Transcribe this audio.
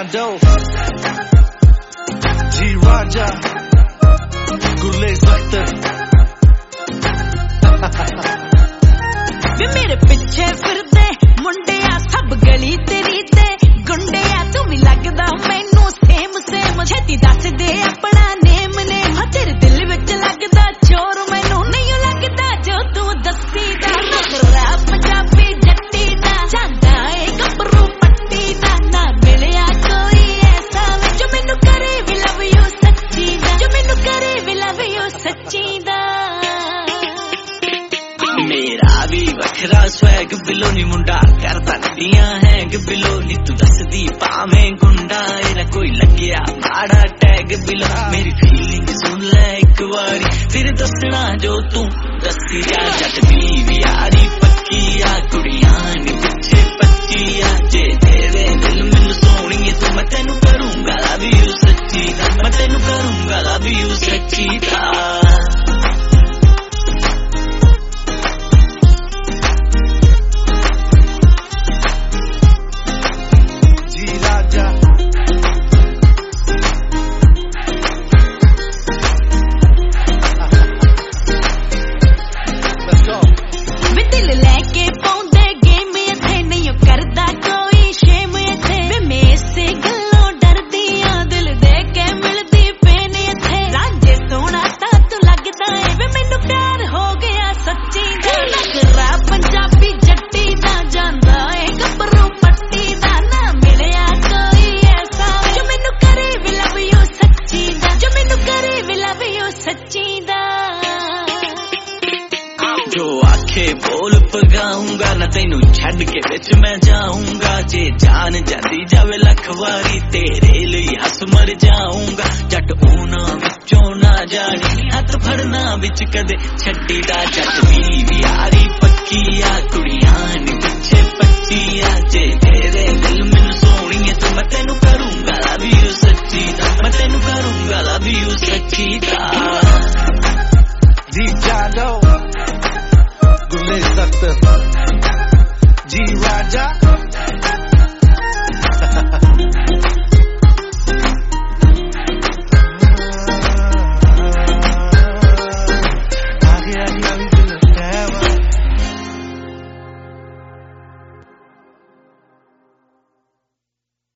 Mondo, G Raja, Gule Sakhtar. वे मेरे पिछे फिरदे मुंडिया सब गली तेरी ते गुंडिया तू भी लगदा मैनू सेम सेम छेती दस दे अपना नेम ने तेरे दिल विच लगदा चोर मैनू नहीं लगदा जो तू दसी दा नखरा पंजाबी जट्टी दा जांदा ए गबरू पट्टी दा ना मिलिया कोई ऐसा जो मैनू करे वी लव यू सच्ची दा जो मैनू करे वी लव यू सच्ची दा मेरा भी वखरा स्वैग बिलो नी मुंडा करदा गड्डियां हैंग बिलो नी तू दसदी पावें गुंडा ए ना कोई लग्या माड़ा टैग बिलो मेरी फीलिंग सुन ले एक बारी फिर दसना जो तू दसी जा जट दी यारी पक्की आ कुड़ियां नी पिछे पच्ची आ जे तेरे दिल मैनू सोहणीए तो मैं तैनू करूंगा लव यू सच्ची दा मैं तैनू करूंगा लव यू सच्ची दा जो आखे बोल पगाऊंगा ना तेनू छड़ के विच मैं जाऊंगा जे जान जाती जावे लख वारी तेरे लिए हस मर जाऊंगा जट ऊना विचों ना जानी हथ फड़ना विच कदे छड्डी दा जट दी यारी पक्की आ कुड़ियां